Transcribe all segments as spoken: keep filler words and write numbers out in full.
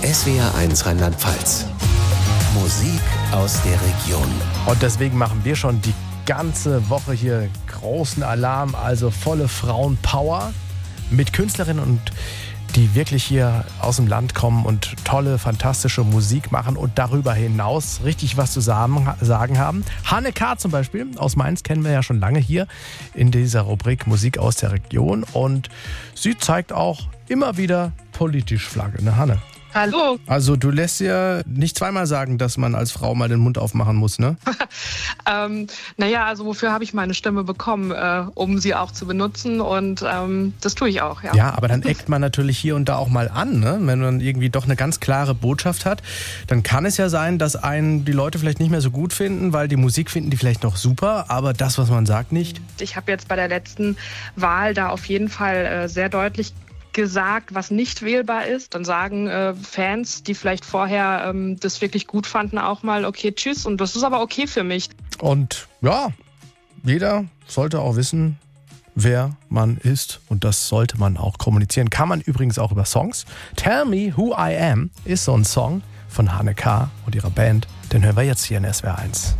S W R eins Rheinland-Pfalz. Musik aus der Region. Und deswegen machen wir schon die ganze Woche hier großen Alarm, also volle Frauenpower mit Künstlerinnen und die wirklich hier aus dem Land kommen und tolle, fantastische Musik machen und darüber hinaus richtig was zu sagen haben. Hanne K. zum Beispiel aus Mainz kennen wir ja schon lange hier in dieser Rubrik Musik aus der Region und sie zeigt auch immer wieder politisch Flagge, ne Hanne? Hallo. Also du lässt dir nicht zweimal sagen, dass man als Frau mal den Mund aufmachen muss, ne? ähm, naja, also wofür habe ich meine Stimme bekommen, äh, um sie auch zu benutzen und ähm, das tue ich auch, ja. Ja, aber dann eckt man natürlich hier und da auch mal an, ne? Wenn man irgendwie doch eine ganz klare Botschaft hat, dann kann es ja sein, dass einen die Leute vielleicht nicht mehr so gut finden, weil die Musik finden die vielleicht noch super, aber das, was man sagt, nicht. Ich habe jetzt bei der letzten Wahl da auf jeden Fall äh, sehr deutlich gesagt, was nicht wählbar ist. Dann sagen äh, Fans, die vielleicht vorher ähm, das wirklich gut fanden, auch mal, okay, tschüss. Und das ist aber okay für mich. Und ja, jeder sollte auch wissen, wer man ist. Und das sollte man auch kommunizieren. Kann man übrigens auch über Songs. Tell Me Who I Am ist so ein Song von Hanne K. und ihrer Band. Den hören wir jetzt hier in S W R eins.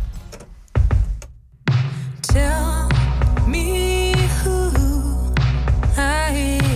Tell me who I am.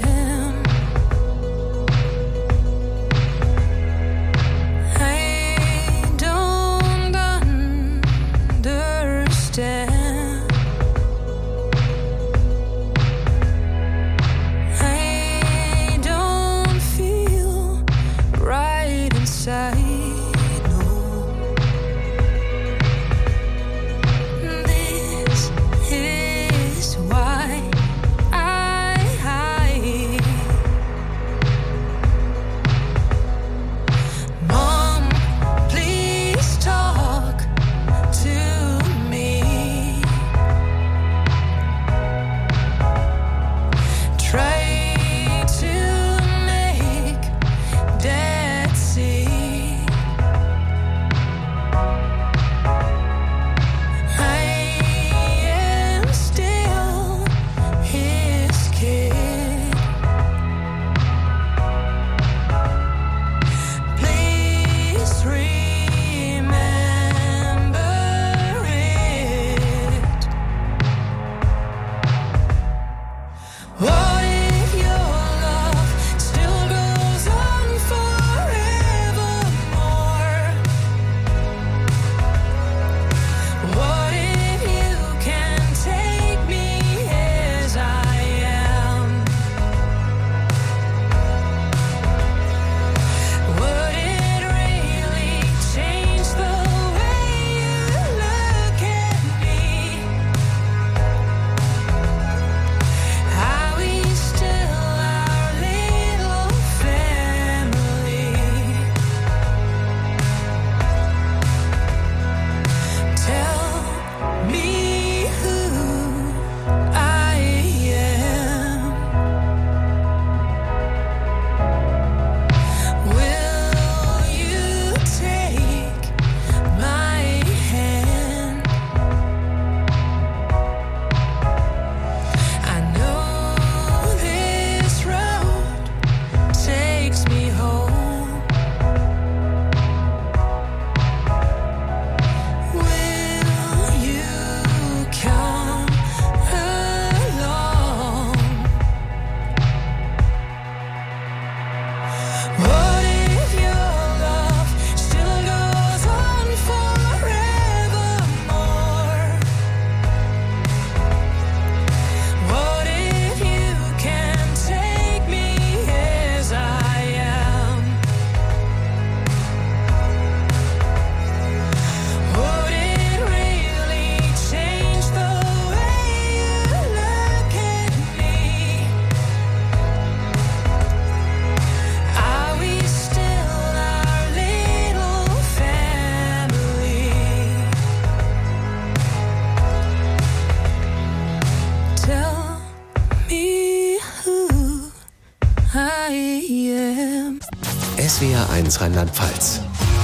S W R eins Rheinland-Pfalz.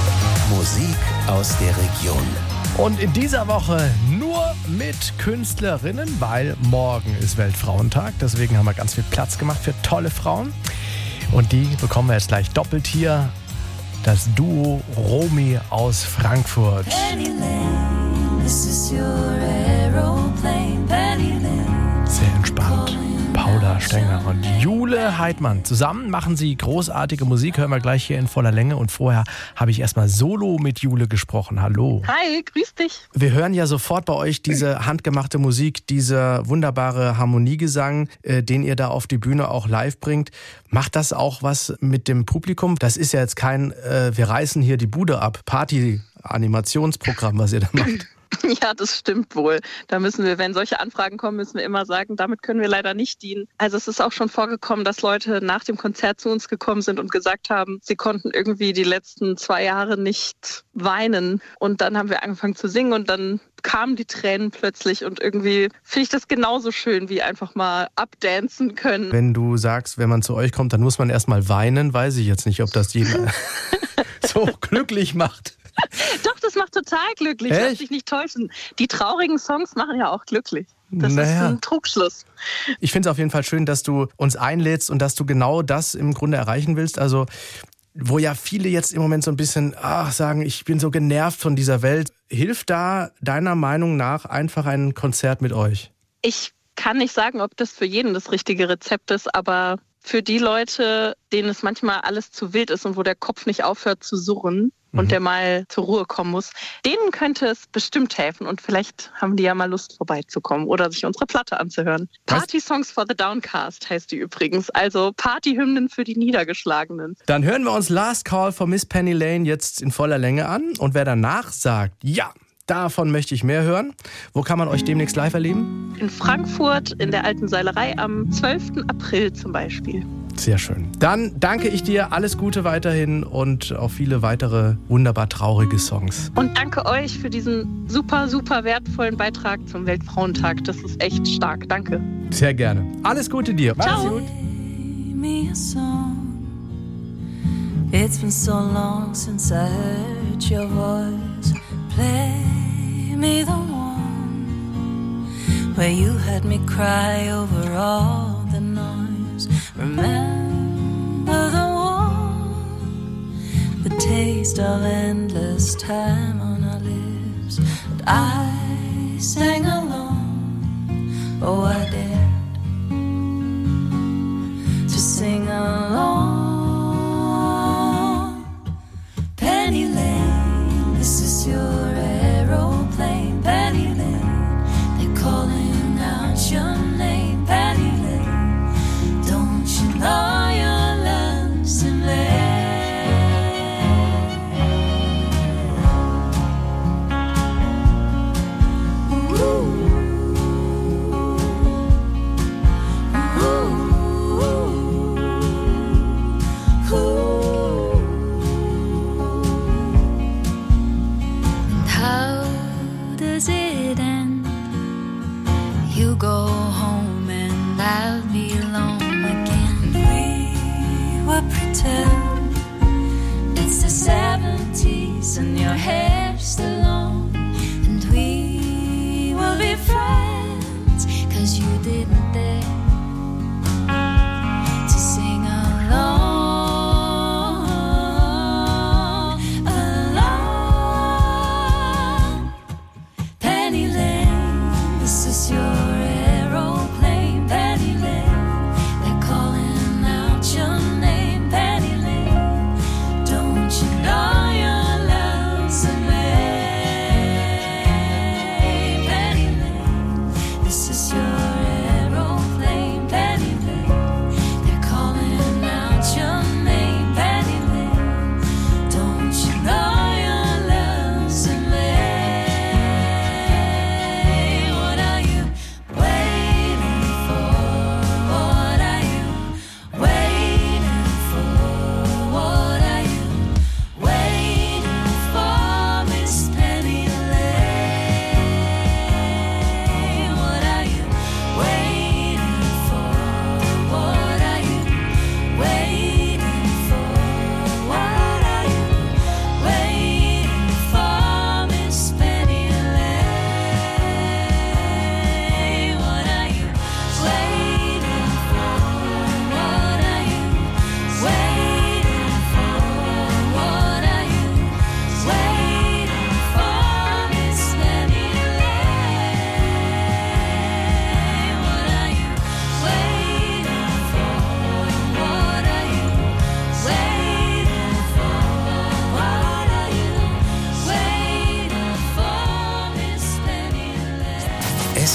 Musik aus der Region. Und in dieser Woche nur mit Künstlerinnen, weil morgen ist Weltfrauentag. Deswegen haben wir ganz viel Platz gemacht für tolle Frauen. Und die bekommen wir jetzt gleich doppelt hier. Das Duo Romy aus Frankfurt. Penny Lane, this is your aeroplane. Penny Lane. Sehr entspannt. Paula Stenger und Jule Heidmann. Zusammen machen sie großartige Musik, hören wir gleich hier in voller Länge. Und vorher habe ich erstmal solo mit Jule gesprochen. Hallo. Hi, grüß dich. Wir hören ja sofort bei euch diese handgemachte Musik, dieser wunderbare Harmoniegesang, äh, den ihr da auf die Bühne auch live bringt. Macht das auch was mit dem Publikum? Das ist ja jetzt kein äh, wir reißen hier die Bude ab, Party-Animationsprogramm, was ihr da macht. Ja, das stimmt wohl. Da müssen wir, wenn solche Anfragen kommen, müssen wir immer sagen, damit können wir leider nicht dienen. Also es ist auch schon vorgekommen, dass Leute nach dem Konzert zu uns gekommen sind und gesagt haben, sie konnten irgendwie die letzten zwei Jahre nicht weinen. Und dann haben wir angefangen zu singen und dann kamen die Tränen plötzlich und irgendwie finde ich das genauso schön, wie einfach mal abdancen können. Wenn du sagst, wenn man zu euch kommt, dann muss man erst mal weinen, weiß ich jetzt nicht, ob das jeden so glücklich macht. Doch, das macht total glücklich. Echt? Lass dich nicht täuschen. Die traurigen Songs machen ja auch glücklich. Das Naja. ist ein Trugschluss. Ich finde es auf jeden Fall schön, dass du uns einlädst und dass du genau das im Grunde erreichen willst. Also, wo ja viele jetzt im Moment so ein bisschen ach, sagen, ich bin so genervt von dieser Welt. Hilft da deiner Meinung nach einfach ein Konzert mit euch? Ich kann nicht sagen, ob das für jeden das richtige Rezept ist, aber für die Leute, denen es manchmal alles zu wild ist und wo der Kopf nicht aufhört zu surren und Mhm. der mal zur Ruhe kommen muss, denen könnte es bestimmt helfen und vielleicht haben die ja mal Lust vorbeizukommen oder sich unsere Platte anzuhören. Was? Party Songs for the Downcast heißt die übrigens, also Partyhymnen für die Niedergeschlagenen. Dann hören wir uns Last Call von Miss Penny Lane jetzt in voller Länge an. Und wer danach sagt, ja, davon möchte ich mehr hören, wo kann man euch demnächst live erleben? In Frankfurt in der Alten Seilerei am zwölften April zum Beispiel. Sehr schön. Dann danke ich dir, alles Gute weiterhin und auf viele weitere wunderbar traurige Songs. Und danke euch für diesen super, super wertvollen Beitrag zum Weltfrauentag. Das ist echt stark. Danke. Sehr gerne. Alles Gute dir. Mach's Ciao. gut. Me a song. It's been so long since I heard your voice. Play me the one where you had me cry over all the noise. Remember the one, the taste of endless time on our lips. And I sang along. Oh, I dared to sing along. Penny Lane, this is your aeroplane. Penny Lane, they're calling out your name. Penny Lane, don't you know your love's in vain? Ooh.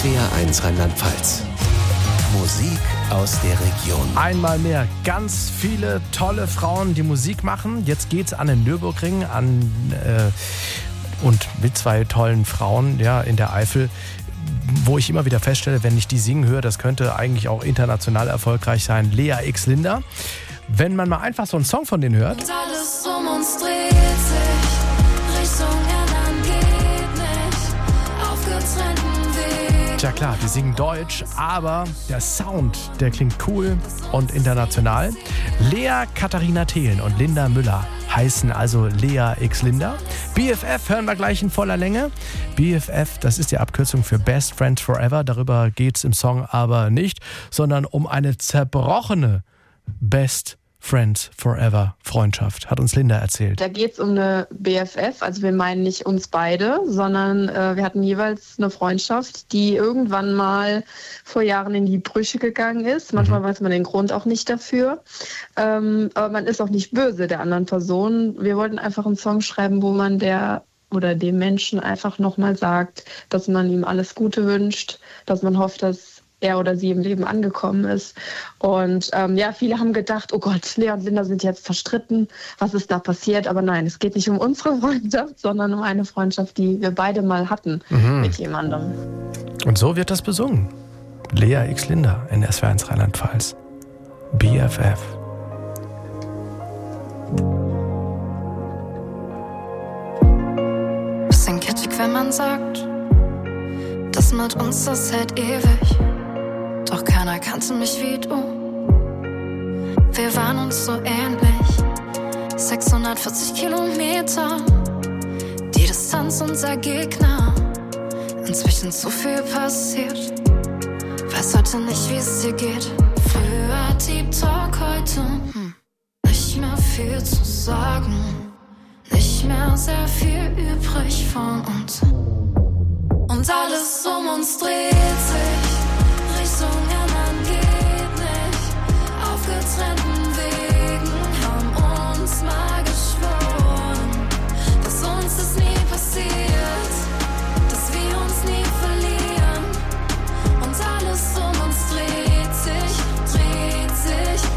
S W R eins Rheinland-Pfalz. Musik aus der Region. Einmal mehr ganz viele tolle Frauen, die Musik machen. Jetzt geht's an den Nürburgring an äh, und mit zwei tollen Frauen, ja, in der Eifel, wo ich immer wieder feststelle, wenn ich die singen höre, das könnte eigentlich auch international erfolgreich sein. Lea X Linda. Wenn man mal einfach so einen Song von denen hört. Und alles um uns dreht sich, Richtung Erlangen geht nicht, auf getrennten Wegen. Ja klar, die singen Deutsch, aber der Sound, der klingt cool und international. Lea Katharina Thelen und Linda Müller heißen also Lea X Linda. B F F hören wir gleich in voller Länge. B F F, das ist die Abkürzung für Best Friends Forever. Darüber geht's im Song aber nicht, sondern um eine zerbrochene Best Friends Forever Freundschaft, hat uns Linda erzählt. Da geht es um eine B F F, also wir meinen nicht uns beide, sondern äh, wir hatten jeweils eine Freundschaft, die irgendwann mal vor Jahren in die Brüche gegangen ist. Manchmal mhm. weiß man den Grund auch nicht dafür, ähm, aber man ist auch nicht böse der anderen Person. Wir wollten einfach einen Song schreiben, wo man der oder dem Menschen einfach nochmal sagt, dass man ihm alles Gute wünscht, dass man hofft, dass er oder sie im Leben angekommen ist. Und ähm, ja, viele haben gedacht, oh Gott, Lea und Linda sind jetzt verstritten. Was ist da passiert? Aber nein, es geht nicht um unsere Freundschaft, sondern um eine Freundschaft, die wir beide mal hatten mhm. mit jemandem. Und so wird das besungen. Lea X Linda in S W R eins Rheinland-Pfalz. B F F. Bisschen kitschig, wenn man sagt, das mit uns, das hält ewig. Doch keiner kannte mich wie du. Wir waren uns so ähnlich. sechshundertvierzig Kilometer, die Distanz unser Gegner. Inzwischen zu viel passiert. Weiß heute nicht, wie es dir geht. Früher Deep Talk, heute hm. nicht mehr viel zu sagen. Nicht mehr sehr viel übrig von uns. Und alles um uns dreht sich. Richtung Erlangen geht nicht, auf getrennten Wegen haben uns mal geschworen, dass uns das nie passiert, dass wir uns nie verlieren. Und alles um uns dreht sich, dreht sich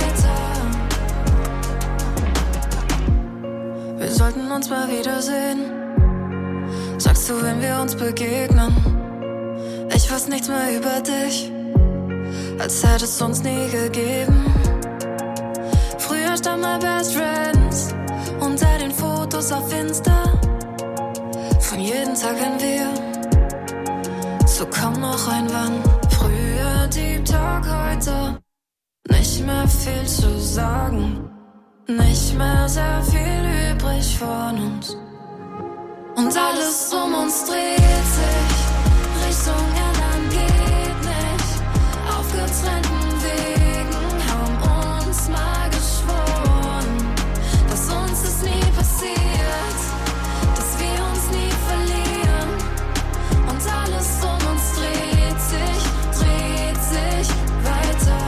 weiter. Wir sollten uns mal wiedersehen, sagst du, wenn wir uns begegnen. Ich weiß nichts mehr über dich, als hätte es uns nie gegeben. Früher stand mal Best Friends unter den Fotos auf Insta. Von jedem Tag ein Wir, so komm noch ein Wann. Früher Deep Talk, heute nicht mehr viel zu sagen. Nicht mehr sehr viel übrig von uns. Und alles um uns dreht sich. Richtung Erlangen geht nicht, auf getrennten Wegen haben uns mal geschworen, dass uns das nie passiert, dass wir uns nie verlieren. Und alles um uns dreht sich, dreht sich weiter.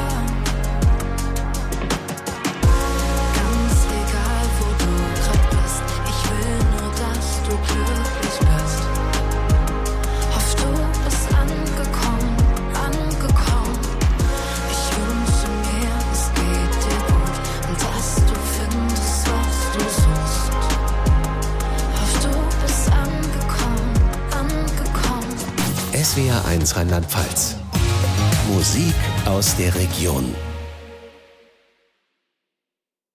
Ganz egal, wo du grad bist, ich will nur, dass du glücklich bist. Angekommen, angekommen. Ich wünsche mir, es geht dir gut und dass du findest, was du suchst. Hoff, du bist angekommen, angekommen. S W R eins Rheinland-Pfalz. Musik aus der Region.